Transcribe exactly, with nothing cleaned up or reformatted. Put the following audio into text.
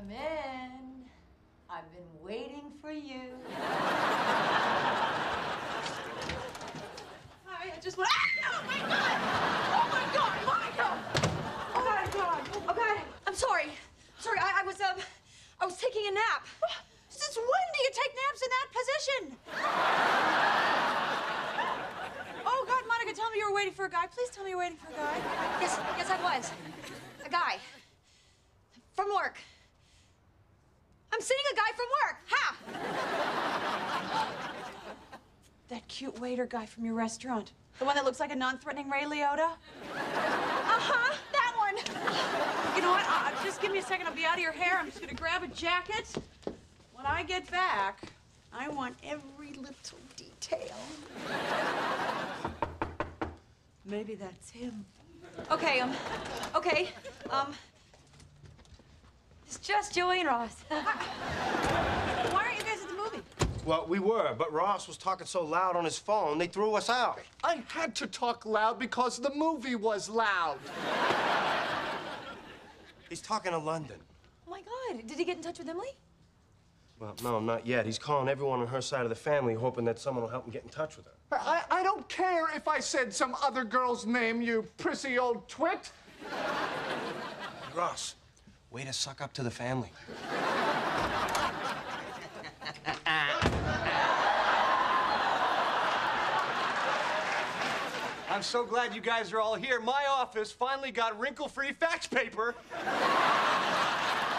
Come in. I've been waiting for you. Hi, I just want. Oh my God! Oh my God! Monica! Oh my God! Okay, I'm sorry. Sorry, I, I was um, I was taking a nap. Since when do you take naps in that position? Oh God, Monica, tell me you were waiting for a guy. Please tell me you're waiting for a guy. Yes, yes, I was. A guy. From work. I'm seeing a guy from work. Ha! That cute waiter guy from your restaurant. The one that looks like a non-threatening Ray Liotta? Uh-huh, that one. You know what? Uh, just give me a second. I'll be out of your hair. I'm just gonna grab a jacket. When I get back, I want every little detail. Maybe that's him. Okay, um, okay, um, It's just Joey and Ross. why aren't you guys at the movie? Well, we were, but Ross was talking so loud on his phone, they threw us out. I had to talk loud because the movie was loud. He's talking to London. Oh my God, did he get in touch with Emily? Well, no, not yet. He's calling everyone on her side of the family, hoping that someone will help him get in touch with her. I, I don't care if I said some other girl's name, you prissy old twit. Hey, Ross, way to suck up to the family. I'm so glad you guys are all here. My office finally got wrinkle-free fax paper.